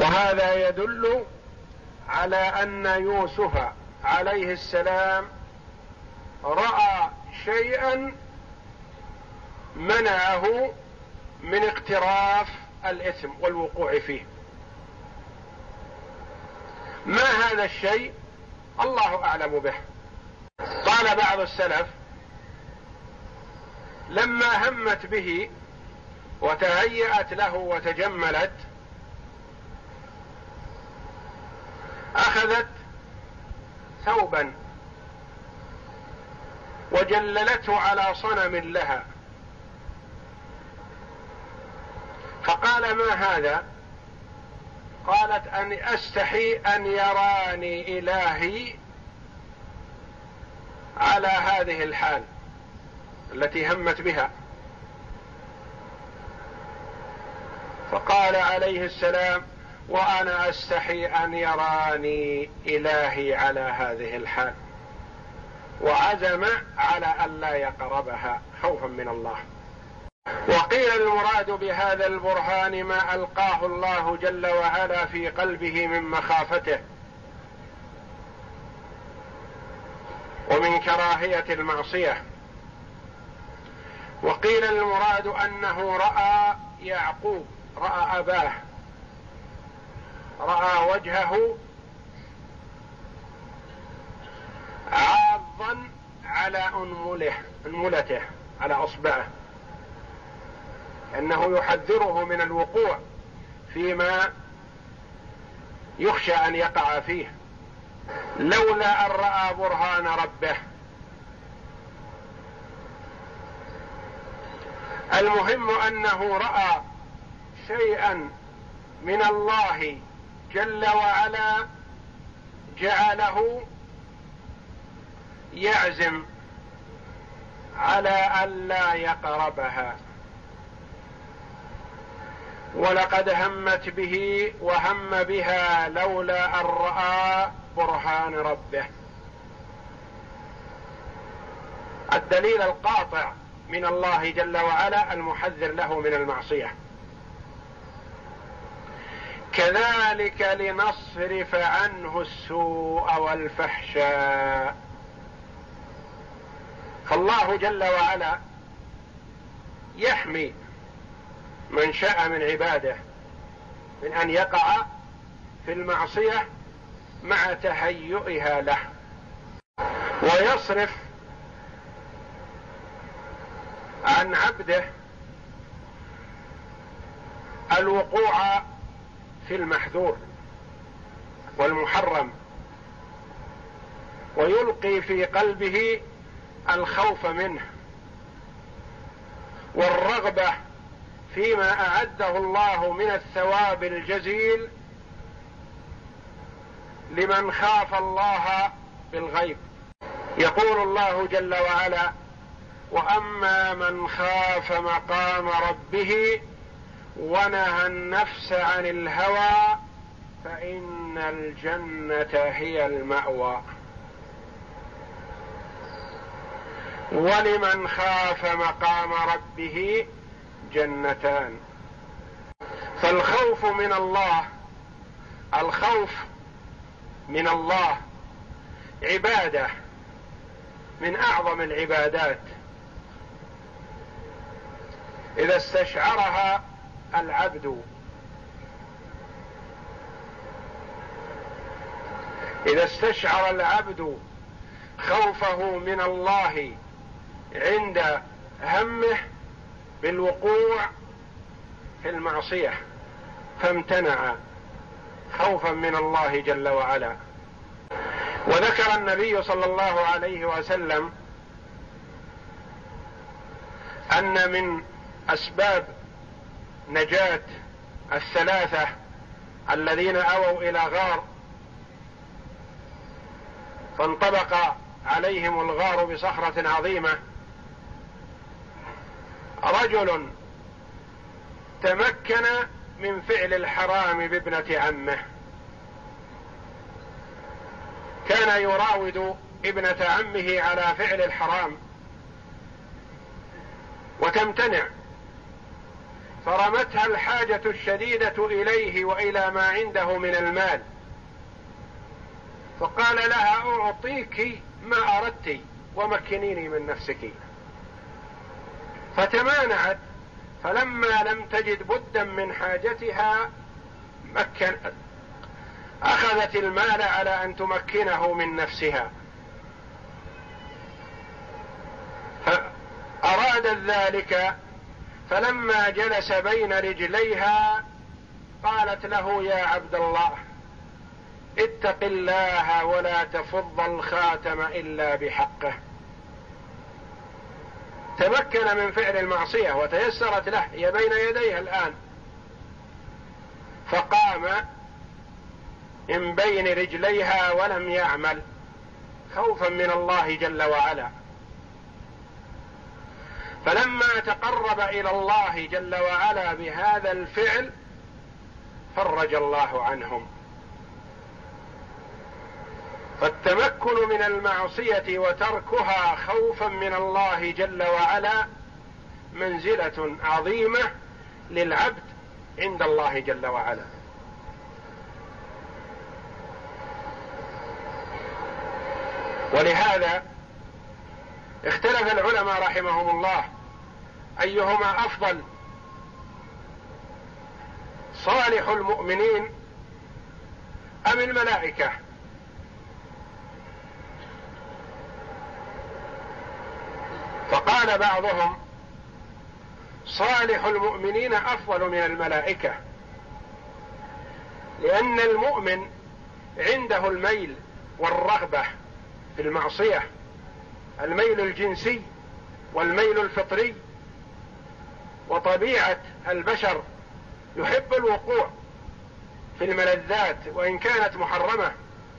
وهذا يدل على أن يوسف عليه السلام رأى شيئا منعه من اقتراف الإثم والوقوع فيه. ما هذا الشيء؟ الله أعلم به. قال بعض السلف: لما همت به وتهيأت له وتجملت، أخذت ثوبا وجللته على صنم لها، فقال: ما هذا؟ قالت: أن أستحي أن يراني إلهي على هذه الحال التي همت بها. فقال عليه السلام: وأنا أستحي أن يراني إلهي على هذه الحال، وعزم على أن لا يقربها خوفا من الله. وقيل المراد بهذا البرهان ما ألقاه الله جل وعلا في قلبه من مخافته ومن كراهية المعصية. وقيل المراد أنه رأى يعقوب، رأى أباه، رأى وجهه عاضا على أنملته، على أصبعه، أنه يحذره من الوقوع فيما يخشى أن يقع فيه، لولا أن رأى برهان ربه. المهم أنه رأى شيئا من الله جل وعلا جعله يعزم على أن لا يقربها. ولقد همت به وهم بها لولا أن رأى برهان ربه. الدليل القاطع من الله جل وعلا المحذر له من المعصية. كذلك لنصرف عنه السوء والفحشاء. فالله جل وعلا يحمي من شاء من عباده من أن يقع في المعصية مع تهيئها له، ويصرف عن عبده الوقوع في المحذور والمحرم، ويلقي في قلبه الخوف منه والرغبة فيما أعده الله من الثواب الجزيل لمن خاف الله بالغيب. يقول الله جل وعلا: وأما من خاف مقام ربه ونهى النفس عن الهوى فإن الجنة هي المأوى. ولمن خاف مقام ربه جنتان. فالخوف من الله، الخوف من الله عبادة من أعظم العبادات إذا استشعرها العبد، إذا استشعر العبد خوفه من الله عند همه بالوقوع في المعصية فامتنع خوفا من الله جل وعلا. وذكر النبي صلى الله عليه وسلم أن من أسباب نجاة الثلاثة الذين أووا إلى غار فانطبق عليهم الغار بصخرة عظيمة، رجل تمكن من فعل الحرام بابنة عمه، كان يراود ابنة عمه على فعل الحرام وتمتنع، فرمتها الحاجة الشديدة إليه وإلى ما عنده من المال، فقال لها أعطيك ما أردت ومكنيني من نفسك، فتمانعت. فلما لم تجد بدا من حاجتها أخذت المال على أن تمكنه من نفسها، فأرادت ذلك. فلما جلس بين رجليها قالت له يا عبد الله اتق الله ولا تفض الخاتم إلا بحقه. تمكن من فعل المعصية وتيسرت له، هي بين يديها الآن، فقام من بين رجليها ولم يعمل خوفا من الله جل وعلا. فلما تقرب إلى الله جل وعلا بهذا الفعل فرج الله عنهم. فالتمكن من المعصية وتركها خوفا من الله جل وعلا منزلة عظيمة للعبد عند الله جل وعلا. ولهذا اختلف العلماء رحمهم الله أيهما أفضل، صالح المؤمنين أم الملائكة؟ فقال بعضهم صالح المؤمنين أفضل من الملائكة، لأن المؤمن عنده الميل والرغبة في المعصية، الميل الجنسي والميل الفطري، وطبيعة البشر يحب الوقوع في الملذات وإن كانت محرمة،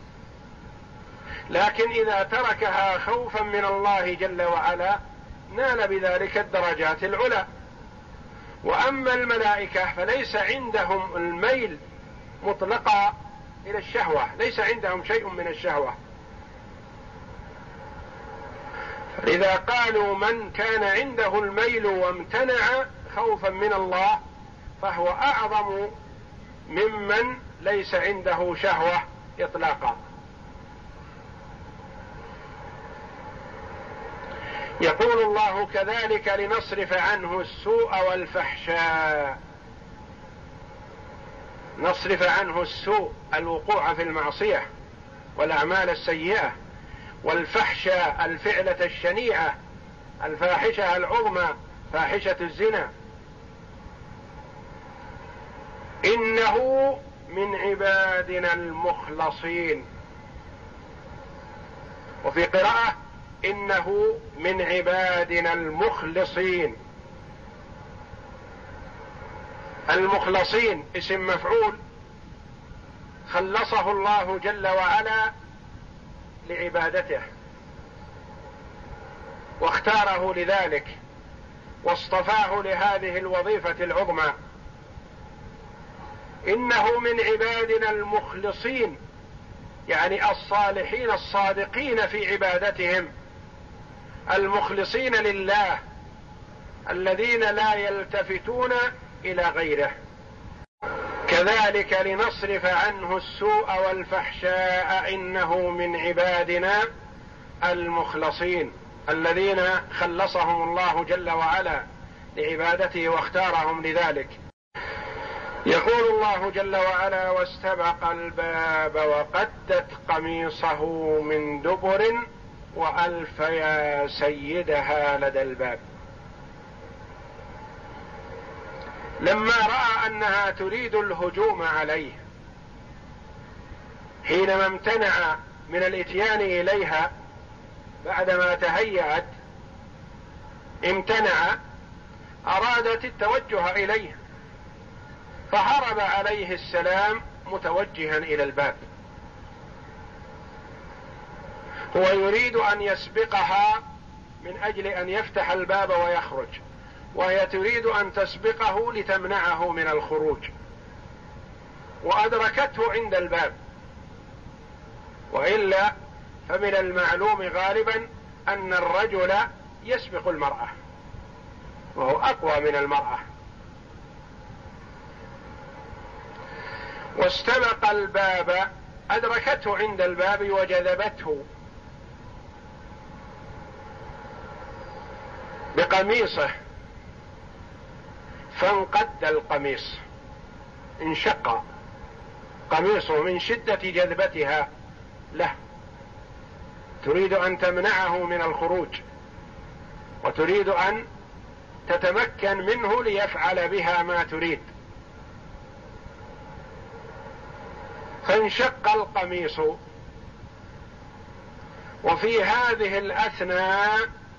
لكن إذا تركها خوفا من الله جل وعلا نال بذلك الدرجات العلى. وأما الملائكة فليس عندهم الميل مطلقا إلى الشهوة، ليس عندهم شيء من الشهوة. إذا قالوا من كان عنده الميل وامتنع خوفا من الله فهو أعظم ممن ليس عنده شهوة إطلاقا. يقول الله كذلك لنصرف عنه السوء والفحشاء. نصرف عنه السوء الوقوع في المعصية والأعمال السيئة، والفحشاء الفعلة الشنيعة الفاحشة العظمى فاحشة الزنا. إنه من عبادنا المخلصين، وفي قراءة إنه من عبادنا المخلصين. المخلصين اسم مفعول خلصه الله جل وعلا لعبادته واختاره لذلك واصطفاه لهذه الوظيفة العظمى. إنه من عبادنا المخلصين، يعني الصالحين الصادقين في عبادتهم، المخلصين لله الذين لا يلتفتون إلى غيره. كذلك لنصرف عنه السوء والفحشاء إنه من عبادنا المخلصين الذين خلصهم الله جل وعلا لعبادته واختارهم لذلك. يقول الله جل وعلا واستبق الباب وقدت قميصه من دبر وألف يا سيدها لدى الباب. لما رأى أنها تريد الهجوم عليه حينما امتنع من الاتيان إليها بعدما تهيأت، امتنع، أرادت التوجه إليه، فهرب عليه السلام متوجها إلى الباب. هو يريد أن يسبقها من أجل أن يفتح الباب ويخرج، وهي تريد أن تسبقه لتمنعه من الخروج، وأدركته عند الباب. وإلا فمن المعلوم غالبا أن الرجل يسبق المرأة وهو أقوى من المرأة، واستبق الباب، أدركته عند الباب وجذبته بقميصه فانقد القميص، انشق قميصه من شدة جذبتها له، تريد أن تمنعه من الخروج وتريد أن تتمكن منه ليفعل بها ما تريد، فانشق القميص. وفي هذه الأثناء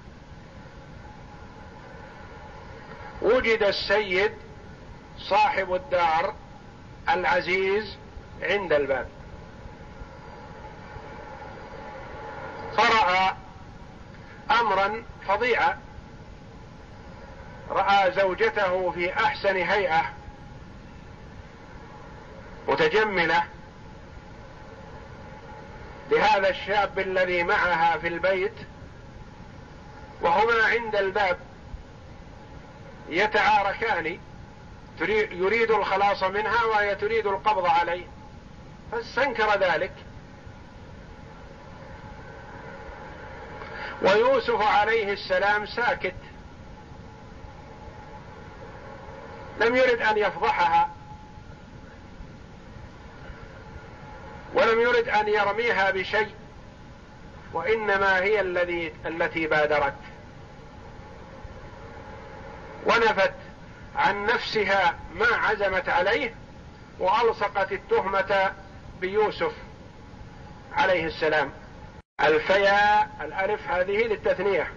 وجد السيد صاحب الدار العزيز عند الباب، فرأى أمرا فظيعا، رأى زوجته في أحسن هيئة متجملة لهذا الشاب الذي معها في البيت، وهما عند الباب يتعاركان، يريد الخلاص منها وهي تريد القبض عليه، فاستنكر ذلك. ويوسف عليه السلام ساكت، لم يرد أن يفضحها ولم يرد أن يرميها بشيء، وإنما هي التي بادرت ونفت عن نفسها ما عزمت عليه، وألصقت التهمة بيوسف عليه السلام. الفيا الألف هذه للتثنية،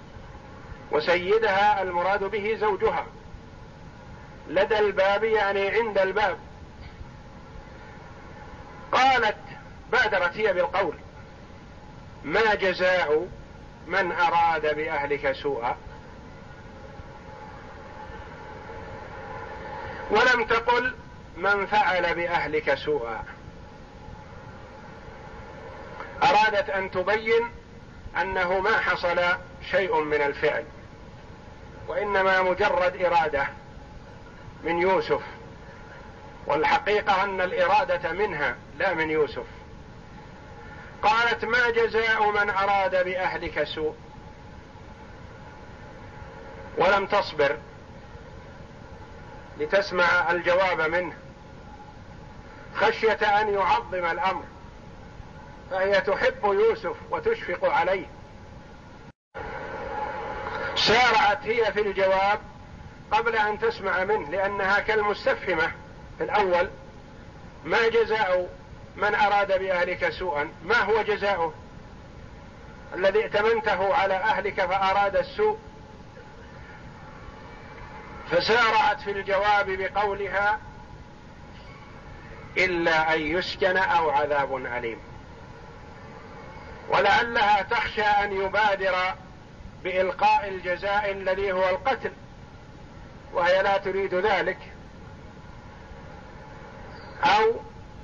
وسيدها المراد به زوجها، لدى الباب يعني عند الباب. قالت، بادرت هي بالقول: ما جزاء من أراد بأهلك سوءا، ولم تقل من فعل بأهلك سوءا. أرادت أن تبين أنه ما حصل شيء من الفعل، وإنما مجرد إرادة من يوسف، والحقيقة أن الإرادة منها لا من يوسف. قالت: ما جزاء من أراد بأهلك سوء، ولم تصبر لتسمع الجواب منه خشية أن يعظم الأمر، فهي تحب يوسف وتشفق عليه. سارعت هي في الجواب قبل أن تسمع منه، لأنها كالمستفهمة في الأول: ما جزاء من أراد بأهلك سوءا، ما هو جزاؤه الذي ائتمنته على أهلك فأراد السوء؟ فسارعت في الجواب بقولها: إلا أن يسجن أو عذاب أليم. ولعلها تخشى أن يبادر بإلقاء الجزاء الذي هو القتل، وهي لا تريد ذلك، أو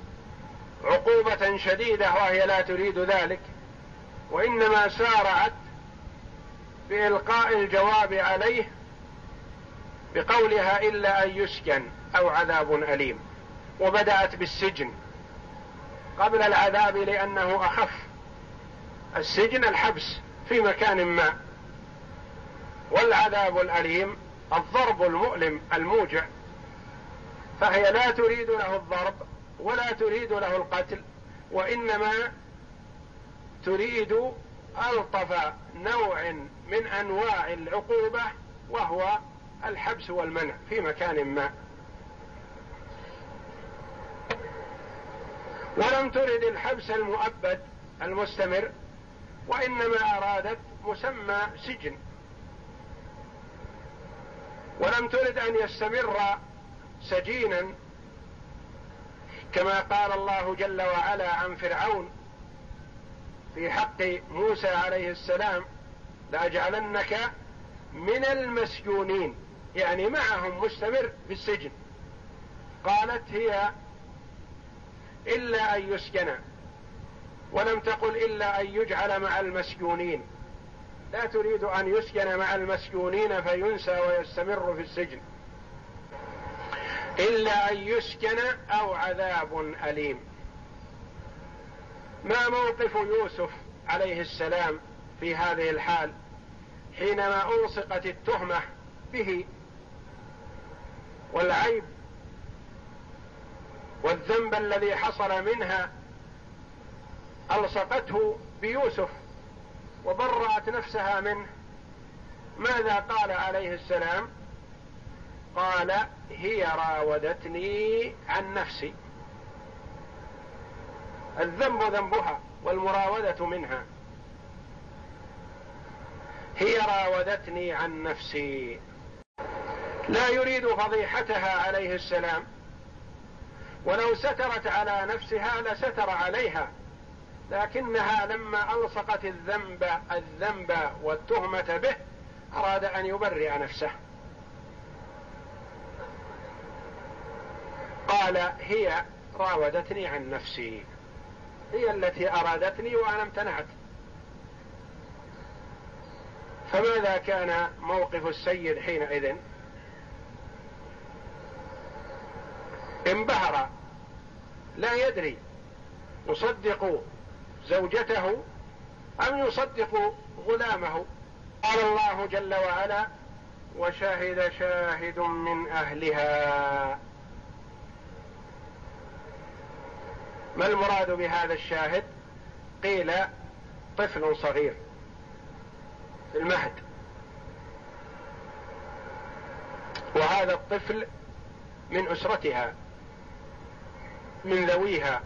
عقوبة شديدة وهي لا تريد ذلك، وإنما سارعت بإلقاء الجواب عليه بقولها: إلا أن يسجن أو عذاب أليم، وبدأت بالسجن قبل العذاب لأنه أخف. السجن الحبس في مكان ما، والعذاب الأليم الضرب المؤلم الموجع، فهي لا تريد له الضرب ولا تريد له القتل، وإنما تريد ألطف نوع من أنواع العقوبة، وهو الحبس والمنع في مكان ما. ولم ترد الحبس المؤبد المستمر، وإنما أرادت مسمى سجن، ولم ترد أن يستمر سجينا كما قال الله جل وعلا عن فرعون في حق موسى عليه السلام: لأجعلنك من المسجونين، يعني معهم مستمر في السجن. قالت هي: إلا أن يسجن، ولم تقل إلا أن يجعل مع المسجونين، لا تريد أن يسجن مع المسجونين فينسى ويستمر في السجن. إلا أن يسجن أو عذاب أليم. ما موقف يوسف عليه السلام في هذه الحال حينما ألصقت التهمة به والعيب والذنب الذي حصل منها ألصقته بيوسف وبرأت نفسها منه؟ ماذا قال عليه السلام؟ قال: هي راودتني عن نفسي. الذنب ذنبها والمراودة منها. هي راودتني عن نفسي. لا يريد فضيحتها عليه السلام، ولو سترت على نفسها لستر عليها، لكنها لما ألصقت الذنب والتهمة به أراد أن يبرئ نفسه. قال: هي راودتني عن نفسي، هي التي أرادتني وأنا امتنعت. فماذا كان موقف السيد حينئذ؟ انبهر، لا يدري يصدق زوجته أم يصدق غلامه. قال الله جل وعلا: وشهد شاهد من أهلها. ما المراد بهذا الشاهد؟ قيل: طفل صغير في المهد، وهذا الطفل من أسرتها من ذويها،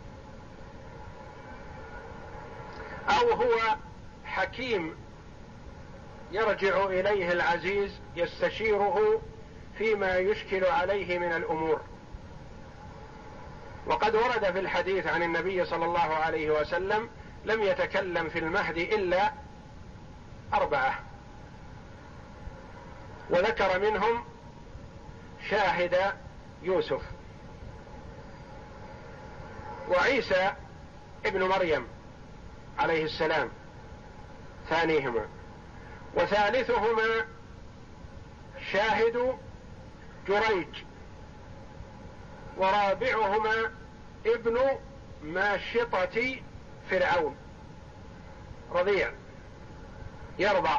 أو هو حكيم يرجع إليه العزيز يستشيره فيما يشكل عليه من الأمور. وقد ورد في الحديث عن النبي صلى الله عليه وسلم: لم يتكلم في المهد إلا 4، وذكر منهم شاهد يوسف، وعيسى ابن مريم عليه السلام ثانيهما، وثالثهما شاهد جريج، ورابعهما ابن ماشطة فرعون رضيع يرضع،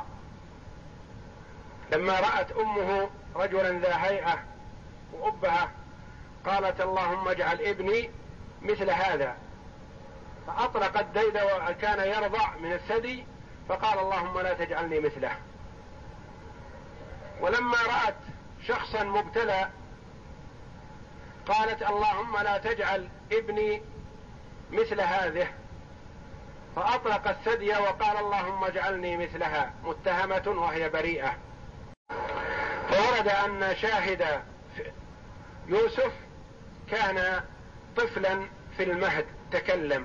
لما رأت أمه رجلا ذا هيئة وأبها قالت: اللهم اجعل ابني مثل هذا، فأطلقت ديد وكان يرضع من الثدي، فقال: اللهم لا تجعلني مثله. ولما رأت شخصا مبتلى قالت: اللهم لا تجعل ابني مثل هذه، فأطلق الثدي وقال: اللهم اجعلني مثلها، متهمة وهي بريئة. فورد أن شاهد يوسف كان طفلا في المهد تكلم.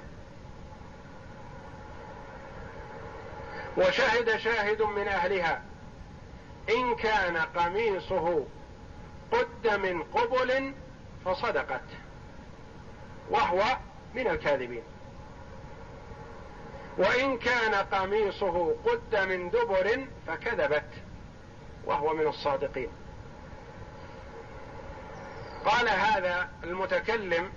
وشهد شاهد من أهلها إن كان قميصه قد من قبل فصدقت وهو من الكاذبين، وإن كان قميصه قد من دبر فكذبت وهو من الصادقين. قال هذا المتكلم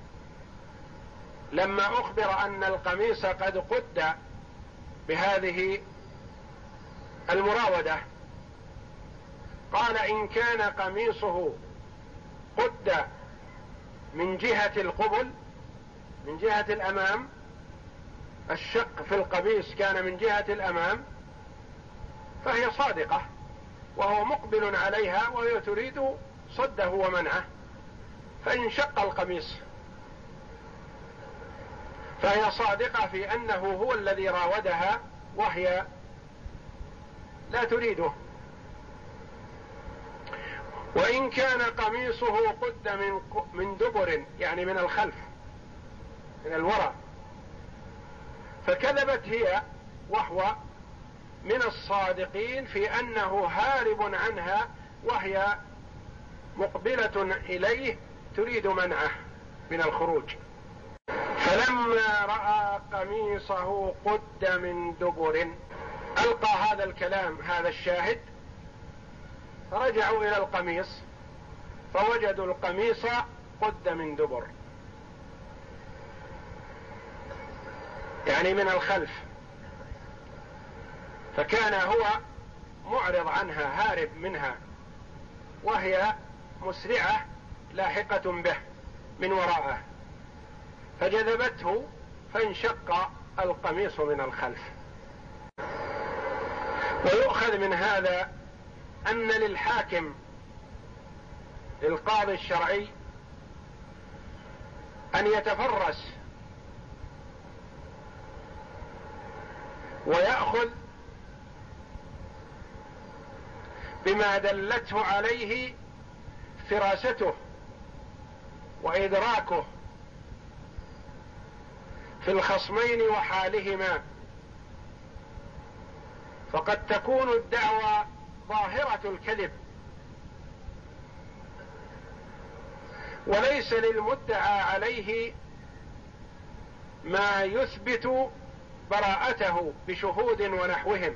لما أخبر أن القميص قد قد بهذه المراودة، قال: إن كان قميصه قد من جهة القبل، من جهة الأمام، الشق في القميص كان من جهة الأمام، فهي صادقة وهو مقبل عليها وهي تريد صده ومنعه، فانشق القميص، فهي صادقة في أنه هو الذي راودها وهي لا تريده. وإن كان قميصه قد من دبر، يعني من الخلف من الوراء، فكذبت هي وهو من الصادقين في أنه هارب عنها وهي مقبلة إليه تريد منعه من الخروج. فلما رأى قميصه قد من دبر ألقى هذا الكلام هذا الشاهد، فرجعوا إلى القميص فوجدوا القميص قد من دبر، يعني من الخلف، فكان هو معرض عنها هارب منها وهي مسرعة لاحقة به من وراءه، فجذبته فانشق القميص من الخلف. ويؤخذ من هذا أن للحاكم للقاضي الشرعي أن يتفرس ويأخذ بما دلته عليه فراسته وإدراكه في الخصمين وحالهما، فقد تكون الدعوى ظاهرة الكذب وليس للمدعى عليه ما يثبت براءته بشهود ونحوهم،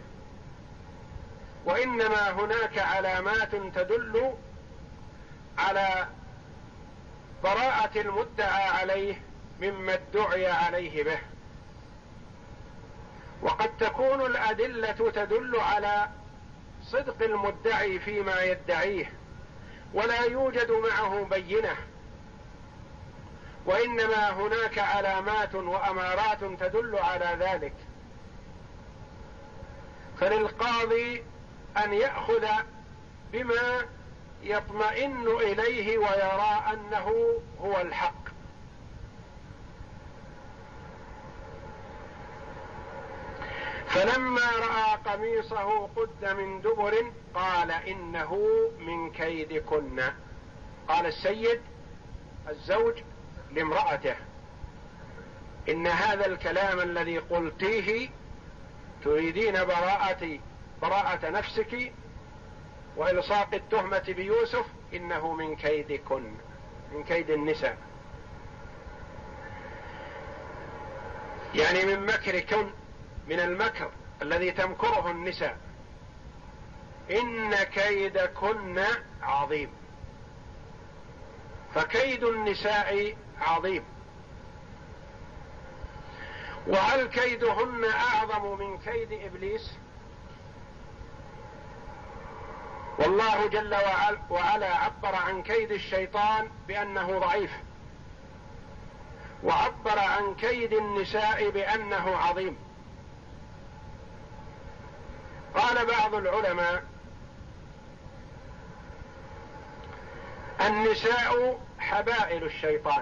وإنما هناك علامات تدل على براءة المدعى عليه مما ادعي عليه به، وقد تكون الأدلة تدل على صدق المدعي فيما يدعيه ولا يوجد معه بينة، وإنما هناك علامات وأمارات تدل على ذلك. فللقاضي أن يأخذ بما يطمئن إليه ويرى أنه هو الحق. فلما رأى قميصه قد من دبر قال إنه من كيدكن. قال السيد الزوج لامرأته: إن هذا الكلام الذي قلتيه تريدين براءة نفسك وإلصاق التهمة بيوسف، إنه من كيدكن، من كيد النساء، يعني من مكركن، من المكر الذي تمكره النساء. إن كيدكن عظيم، فكيد النساء عظيم. وهل كيدهن أعظم من كيد إبليس؟ والله جل وعلا عبر عن كيد الشيطان بأنه ضعيف، وعبر عن كيد النساء بأنه عظيم. قال بعض العلماء: النساء حبائل الشيطان،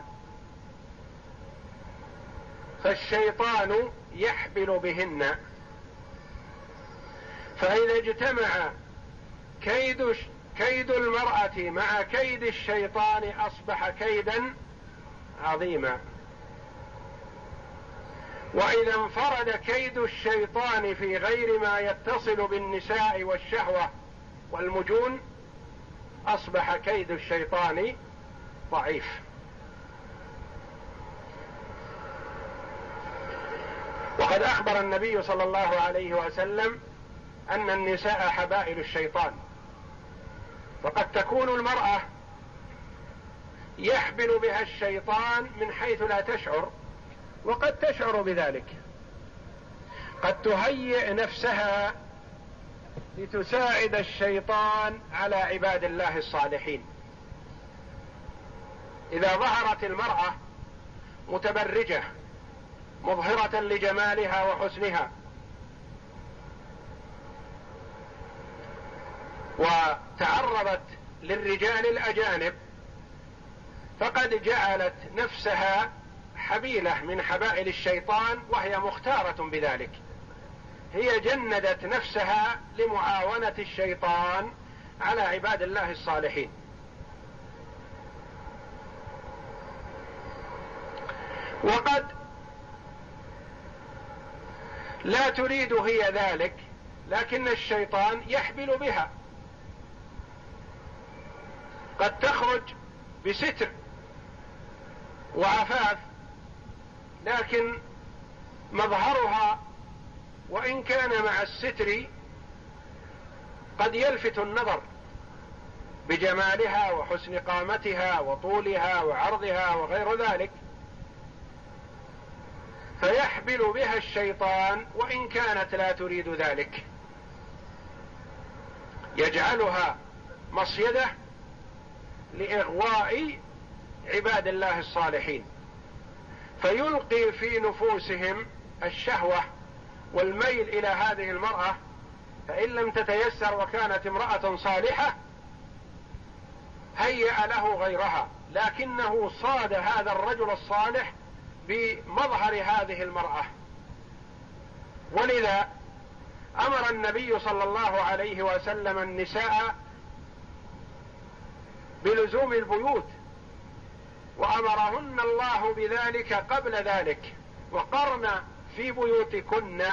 فالشيطان يحبل بهن، فإذا اجتمع كيد المرأة مع كيد الشيطان أصبح كيدا عظيما، وإذا انفرد كيد الشيطان في غير ما يتصل بالنساء والشهوة والمجون أصبح كيد الشيطان ضعيف. وقد أخبر النبي صلى الله عليه وسلم أن النساء حبائل الشيطان، وقد تكون المرأة يحبل بها الشيطان من حيث لا تشعر، وقد تشعر بذلك، قد تهيئ نفسها لتساعد الشيطان على عباد الله الصالحين. إذا ظهرت المرأة متبرجة مظهرة لجمالها وحسنها وتعرضت للرجال الأجانب، فقد جعلت نفسها حبيلة من حبائل الشيطان، وهي مختارة بذلك. هي جندت نفسها لمعاونة الشيطان على عباد الله الصالحين. وقد لا تريد هي ذلك، لكن الشيطان يحبل بها، قد تخرج بستر وعفاف، لكن مظهرها وإن كان مع الستر قد يلفت النظر، بجمالها وحسن قامتها وطولها وعرضها وغير ذلك، فيحبل بها الشيطان وإن كانت لا تريد ذلك، يجعلها مصيدة لإغواء عباد الله الصالحين، فيلقي في نفوسهم الشهوة والميل إلى هذه المرأة، فإن لم تتيسر وكانت امرأة صالحة هيأ له غيرها، لكنه صاد هذا الرجل الصالح بمظهر هذه المرأة. ولذا أمر النبي صلى الله عليه وسلم النساء بلزوم البيوت، وأمرهن الله بذلك قبل ذلك: وقرن في بيوتكن.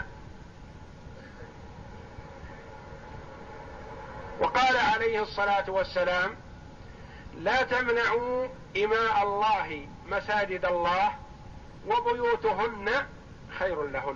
وقال عليه الصلاة والسلام: لا تمنعوا إماء الله مساجد الله وبيوتهن خير لهن.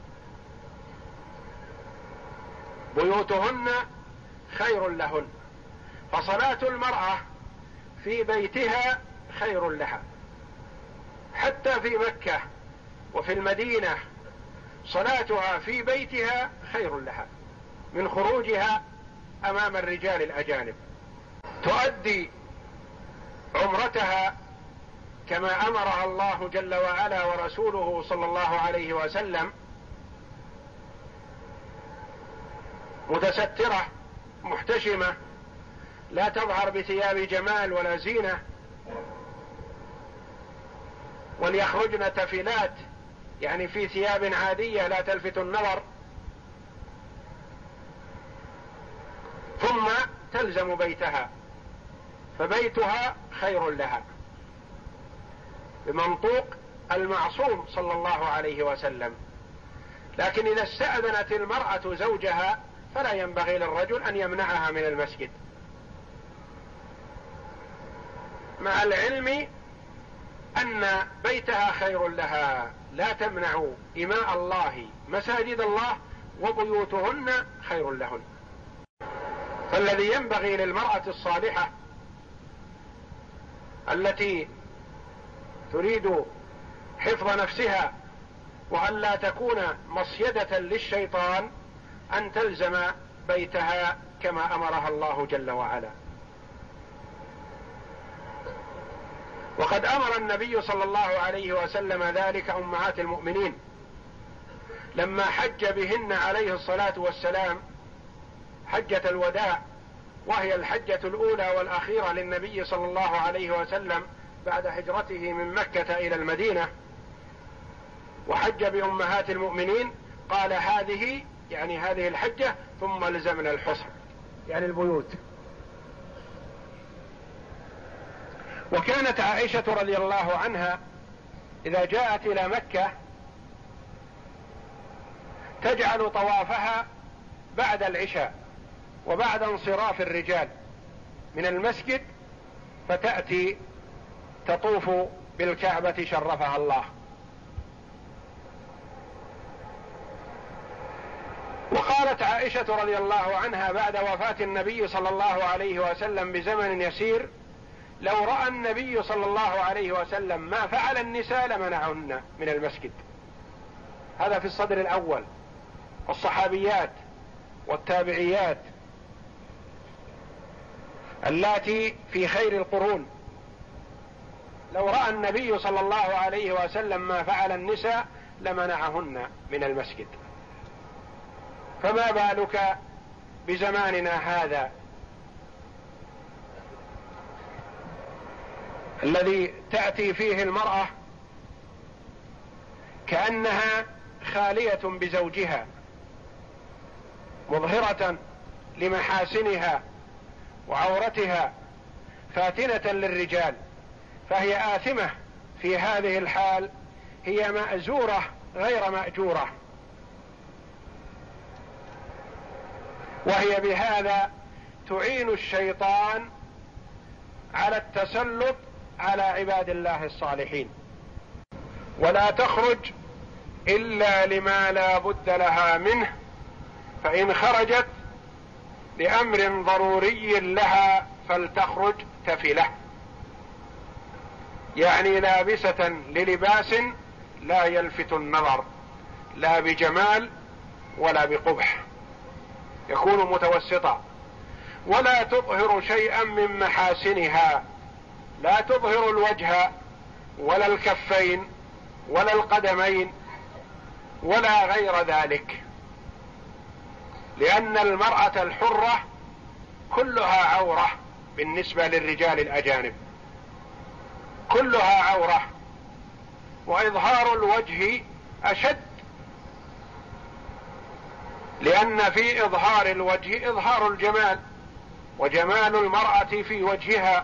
بيوتهن خير لهن، فصلاة المرأة في بيتها خير لها، حتى في مكة وفي المدينة صلاتها في بيتها خير لها من خروجها أمام الرجال الأجانب. تؤدي عمرتها كما أمرها الله جل وعلا ورسوله صلى الله عليه وسلم، متسترة محتشمة، لا تظهر بثياب جمال ولا زينة، وليخرجن تفلات، يعني في ثياب عادية لا تلفت النظر، ثم تلزم بيتها، فبيتها خير لها بمنطوق المعصوم صلى الله عليه وسلم. لكن إذا استأذنت المرأة زوجها فلا ينبغي للرجل أن يمنعها من المسجد، مع العلم أن بيتها خير لها. لا تمنعوا إماء الله مساجد الله وبيوتهن خير لهن. فالذي ينبغي للمرأة الصالحة التي تريد حفظ نفسها وأن لا تكون مصيدة للشيطان أن تلزم بيتها كما أمرها الله جل وعلا. وقد أمر النبي صلى الله عليه وسلم ذلك أمهات المؤمنين لما حج بهن عليه الصلاة والسلام حجة الوداع، وهي الحجة الأولى والأخيرة للنبي صلى الله عليه وسلم بعد هجرته من مكة إلى المدينة، وحج بأمهات المؤمنين. قال هذه يعني هذه الحجة ثم لزمنا الحصن يعني البيوت. وكانت عائشة رضي الله عنها إذا جاءت إلى مكة تجعل طوافها بعد العشاء وبعد انصراف الرجال من المسجد، فتأتي تطوف بالكعبة شرفها الله. وقالت عائشة رضي الله عنها بعد وفاة النبي صلى الله عليه وسلم بزمن يسير: لو رأى النبي صلى الله عليه وسلم ما فعل النساء لمنعهن من المسجد. هذا في الصدر الأول. الصحابيات والتابعيات اللاتي في خير القرون، لو رأى النبي صلى الله عليه وسلم ما فعل النساء لمنعهن من المسجد، فما بالك بزماننا هذا الذي تأتي فيه المرأة كأنها خالية بزوجها، مظهرة لمحاسنها وعورتها، فاتنة للرجال، فهي آثمة في هذه الحال، هي مأزورة غير مأجورة، وهي بهذا تعين الشيطان على التسلط على عباد الله الصالحين. ولا تخرج إلا لما لا بد لها منه، فإن خرجت لأمر ضروري لها فلتخرج تفلة، يعني لابسة للباس لا يلفت النظر، لا بجمال ولا بقبح، يكون متوسطا، ولا تظهر شيئا من محاسنها، لا تظهر الوجه ولا الكفين ولا القدمين ولا غير ذلك، لأن المرأة الحرة كلها عورة بالنسبة للرجال الأجانب، كلها عورة، وإظهار الوجه أشد، لأن في إظهار الوجه إظهار الجمال، وجمال المرأة في وجهها،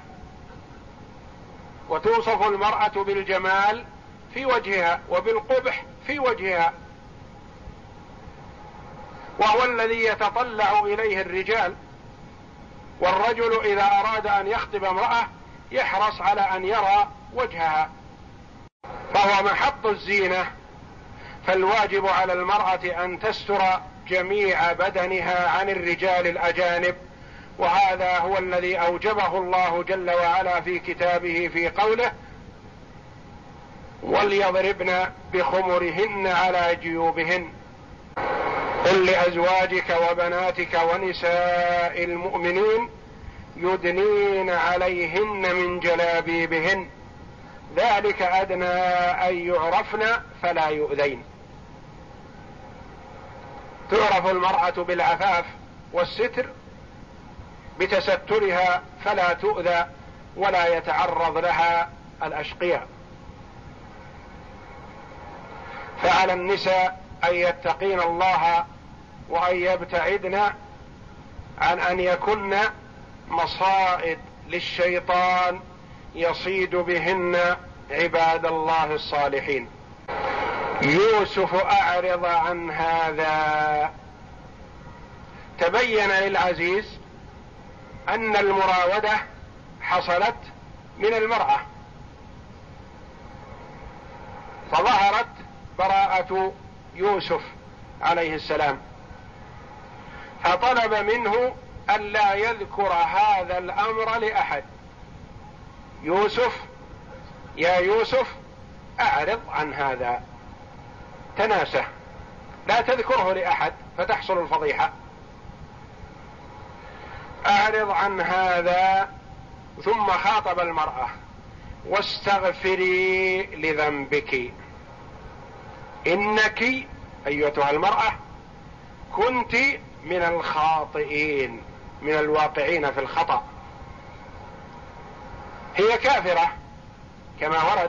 وتوصف المرأة بالجمال في وجهها وبالقبح في وجهها، وهو الذي يتطلع إليه الرجال. والرجل إذا أراد أن يخطب امرأة يحرص على أن يرى وجهها، فهو محط الزينة، فالواجب على المرأة أن تستر جميع بدنها عن الرجال الأجانب، وهذا هو الذي أوجبه الله جل وعلا في كتابه في قوله: وليضربن بخمرهن على جيوبهن. قل لأزواجك وبناتك ونساء المؤمنين يدنين عليهن من جلابيبهن ذلك أدنى أن يعرفن فلا يؤذين. تعرف المرأة بالعفاف والستر بتسترها فلا تؤذى ولا يتعرض لها الأشقياء. فعلى النساء أن يتقين الله وأن يبتعدن عن أن يكن مصائد للشيطان يصيد بهن عباد الله الصالحين. يوسف أعرض عن هذا. تبين للعزيز أن المراودة حصلت من المرأة، فظهرت براءة يوسف عليه السلام، فطلب منه ألا يذكر هذا الأمر لأحد. يوسف يا يوسف أعرض عن هذا، تناسه، لا تذكره لأحد فتحصل الفضيحة. أعرض عن هذا. ثم خاطب المرأة: واستغفري لذنبك إنك أيتها المرأة كنت من الخاطئين، من الواقعين في الخطأ. هي كافرة كما ورد،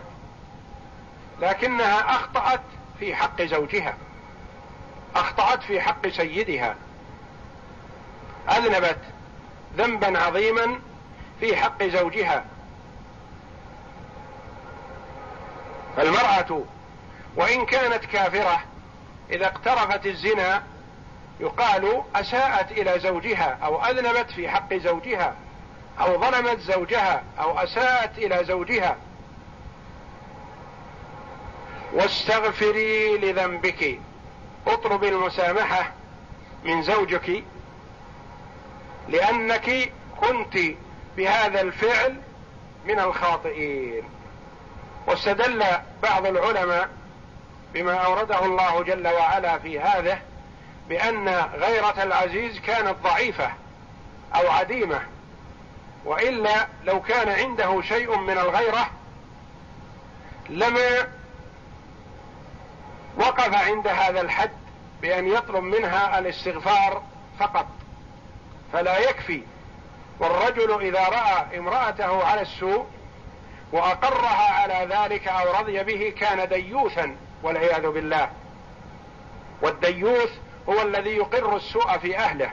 لكنها أخطأت في حق زوجها، أخطأت في حق سيدها، أذنبت ذنبا عظيما في حق زوجها. فالمرأة وإن كانت كافرة إذا اقترفت الزنا يقال أساءت إلى زوجها أو أذنبت في حق زوجها أو ظلمت زوجها أو أساءت إلى زوجها. واستغفري لذنبك، اطلب المسامحة من زوجك لأنك كنت بهذا الفعل من الخاطئين. واستدل بعض العلماء بما أورده الله جل وعلا في هذا بأن غيرة العزيز كانت ضعيفة أو عديمة، وإلا لو كان عنده شيء من الغيرة لما وقف عند هذا الحد بأن يطلب منها الاستغفار فقط، فلا يكفي. والرجل إذا رأى امرأته على السوء وأقرها على ذلك أو رضي به كان ديوثا والعياذ بالله. والديوث هو الذي يقر السوء في أهله.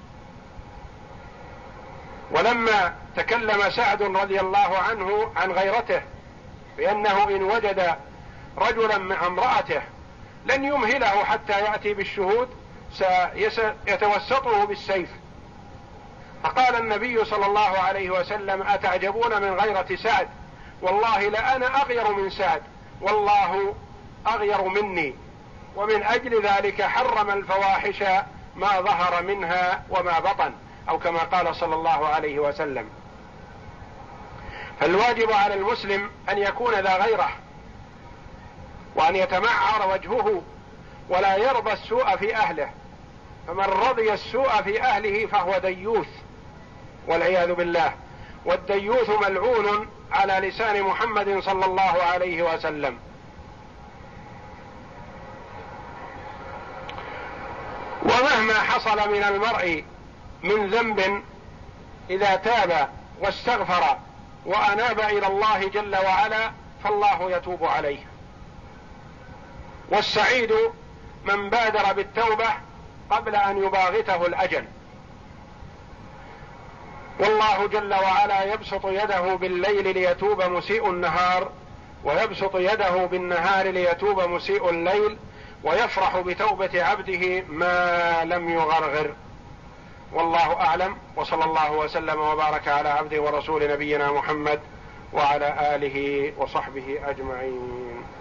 ولما تكلم سعد رضي الله عنه عن غيرته بأنه إن وجد رجلا مع امرأته لن يمهله حتى يأتي بالشهود، سيتوسطه بالسيف. فقال النبي صلى الله عليه وسلم: أتعجبون من غيرة سعد؟ والله لأنا أغير من سعد، والله أغير مني. ومن أجل ذلك حرم الفواحش ما ظهر منها وما بطن، أو كما قال صلى الله عليه وسلم. فالواجب على المسلم أن يكون ذا غيرة، وأن يتمعر وجهه ولا يرضى السوء في أهله، فمن رضي السوء في أهله فهو ديوث والعياذ بالله، والديوث ملعون على لسان محمد صلى الله عليه وسلم. ومهما حصل من المرء من ذنب إذا تاب واستغفر وأناب إلى الله جل وعلا فالله يتوب عليه. والسعيد من بادر بالتوبة قبل أن يباغته الأجل، والله جل وعلا يبسط يده بالليل ليتوب مسيء النهار، ويبسط يده بالنهار ليتوب مسيء الليل، ويفرح بتوبة عبده ما لم يغرغر. والله أعلم، وصلى الله وسلم وبارك على عبده ورسول نبينا محمد وعلى آله وصحبه أجمعين.